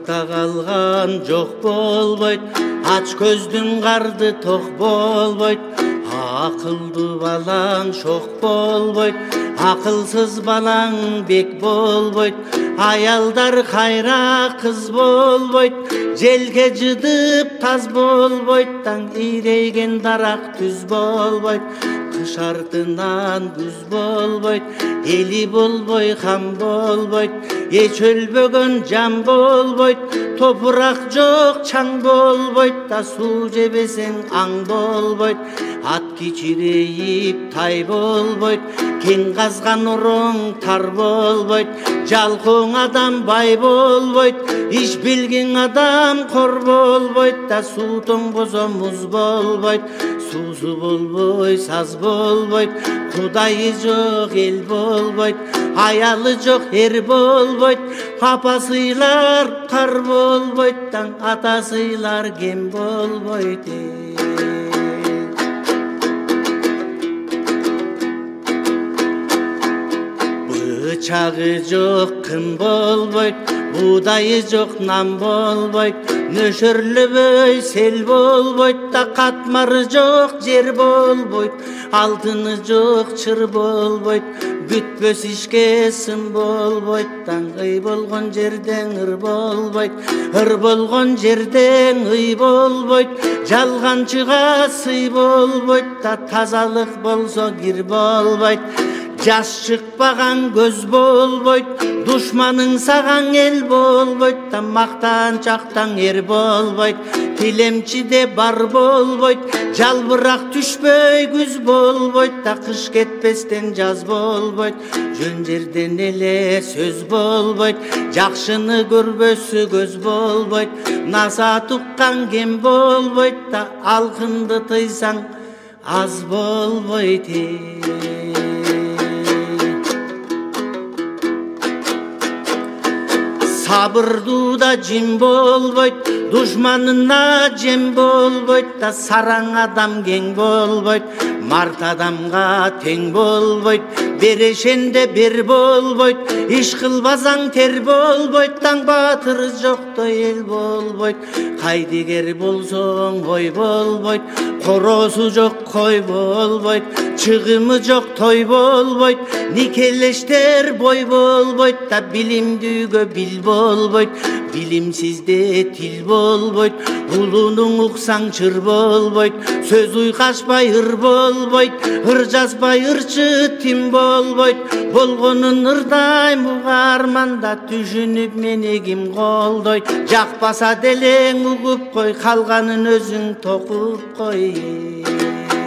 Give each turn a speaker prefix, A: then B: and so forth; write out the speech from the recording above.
A: артта қалған жоқ болбойт, ач көздің қарды тоқ болбойт. Ақылды балаң шоқ болбойт, ақылсыз балаң бек болбойт. Аялдар қайра қыз болбойт, желге жыдып таз болбойт. Таң ирейген дарақ түз болбойт, қыш артынан күз болбойт. Эли болбой хам болбойт, эч өлбөгөн жан болбойт. Топурақ жоқ чаң болбойт, да су жебесең аң болбойт. Ат кичирейип тай болбойт, кең казган ороң тар болбойт. Жалкоң адам бай болбойт, иш билген адам кор болбойт. Да суу тоңбосо муз болбойт, суусу болбой саз болбойт. Кудайы жок эл болбойт, аялы жок эр болбойт. Апасыйлар кар болбойт, таң атасыйлар кем болбойт. Бычагы жок кым болбойт, будайы жок нам болбойт. Нөшөрлөбөй сел болбойт, да катмары жок жер болбойт. Алтыны жок чыр болбойт, бүтпөс ишке сын болбойт. Таң ый болгон жерден ыр болбойт, ыр болгон жерден ый болбойт. Жалганчыга сый болбойт, да тазалык болсо кир болбойт. Жаш шықпаған көз болбойт, душманың саған ел болбойт. Да мақтанчақтан ер болбойт, тилемчиде бар болбойт. Жалбырақ түшпөй күз болбойт, да кыш кетпестен жаз болбойт. Жөн жерден эле сөз болбойт, жакшыны көрбөсү көз болбойт. Насаат уккан кем болбойт, да алкынды тыйсаң аз болбойт. Сабырдуда жин болбойт, душманына жем болбойт. Да сараң адам кең болбойт, март адамга тең болбойт. Берешенде бер болбойт, иш кылбасаң тер болбойт. Таң батыр жоктой эл болбойт, кайдыгер болсоң ой болбойт. Коросу жок кой болбойт, чыгымы жок той болбойт. Никелештер бой болбойт, да билимдүүгө бил болбойт. Билимсизде тил болбойт, улунуң уксаң чыр болбойт. Сөз уйкашпай ыр болбойт, ыр жазбай ырчы тим болбойт. Болгонун ырдай мугарман, да түшүнүп мени ким колдойт. Жакпаса делең угуп кой, калганын өзүң токуп кой.